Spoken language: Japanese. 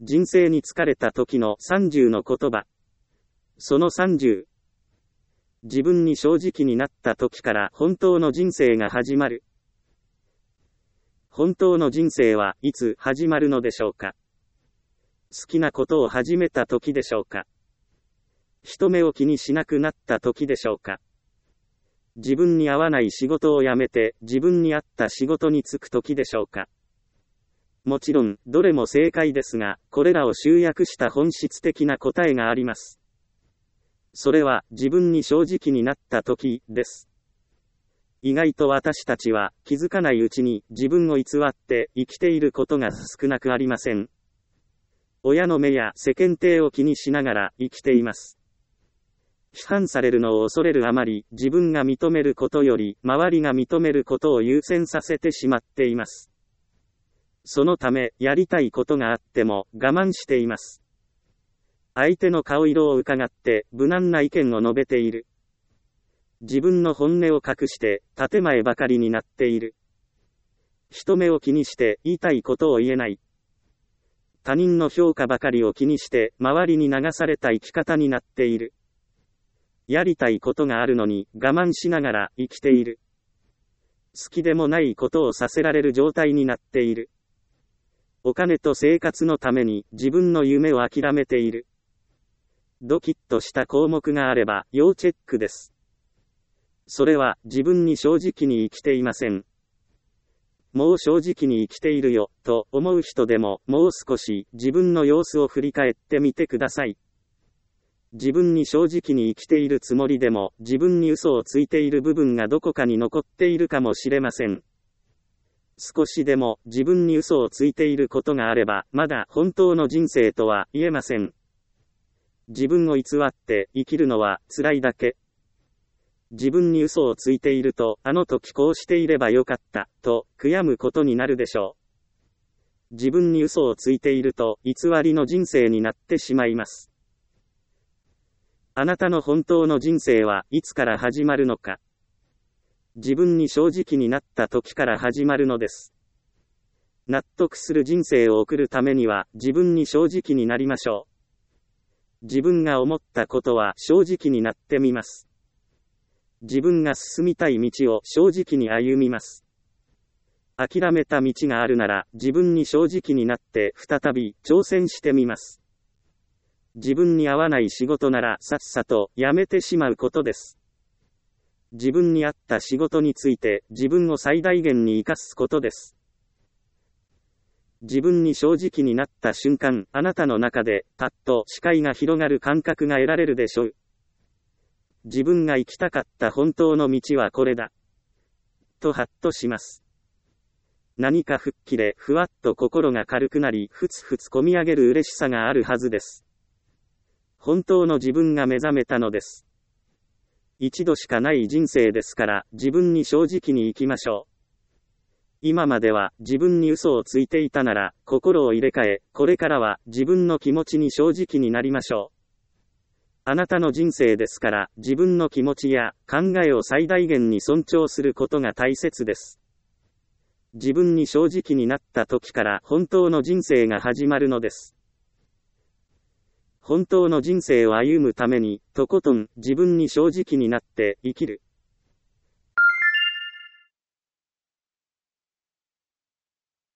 人生に疲れた時の30の言葉。その30。自分に正直になった時から本当の人生が始まる。本当の人生はいつ始まるのでしょうか。好きなことを始めた時でしょうか。人目を気にしなくなった時でしょうか。自分に合わない仕事を辞めて自分に合った仕事に就く時でしょうか。もちろん、どれも正解ですが、これらを集約した本質的な答えがあります。それは、自分に正直になった時です。意外と私たちは、気づかないうちに自分を偽って生きていることが少なくありません。親の目や世間体を気にしながら生きています。批判されるのを恐れるあまり、自分が認めることより、周りが認めることを優先させてしまっています。そのため、やりたいことがあっても、我慢しています。相手の顔色を伺って、無難な意見を述べている。自分の本音を隠して、建前ばかりになっている。人目を気にして、言いたいことを言えない。他人の評価ばかりを気にして、周りに流された生き方になっている。やりたいことがあるのに、我慢しながら生きている。好きでもないことをさせられる状態になっている。お金と生活のために自分の夢を諦めている。ドキッとした項目があれば要チェックです。それは自分に正直に生きていません。もう正直に生きているよ、と思う人でももう少し自分の様子を振り返ってみてください。自分に正直に生きているつもりでも自分に嘘をついている部分がどこかに残っているかもしれません。少しでも自分に嘘をついていることがあれば、まだ本当の人生とは言えません。自分を偽って生きるのは辛いだけ。自分に嘘をついていると、あの時こうしていればよかった、と悔やむことになるでしょう。自分に嘘をついていると、偽りの人生になってしまいます。あなたの本当の人生はいつから始まるのか。自分に正直になった時から始まるのです。納得する人生を送るためには自分に正直になりましょう。自分が思ったことは正直になってみます。自分が進みたい道を正直に歩みます。諦めた道があるなら自分に正直になって再び挑戦してみます。自分に合わない仕事ならさっさと辞めてしまうことです。自分に合った仕事について自分を最大限に生かすことです。自分に正直になった瞬間、あなたの中でパッと視界が広がる感覚が得られるでしょう。自分が行きたかった本当の道はこれだ。とハッとします。何か吹っ切れ、ふわっと心が軽くなり、ふつふつこみ上げる嬉しさがあるはずです。本当の自分が目覚めたのです。一度しかない人生ですから自分に正直に生きましょう。今までは自分に嘘をついていたなら心を入れ替え、これからは自分の気持ちに正直になりましょう。あなたの人生ですから自分の気持ちや考えを最大限に尊重することが大切です。自分に正直になった時から本当の人生が始まるのです。本当の人生を歩むために、とことん自分に正直になって生きる。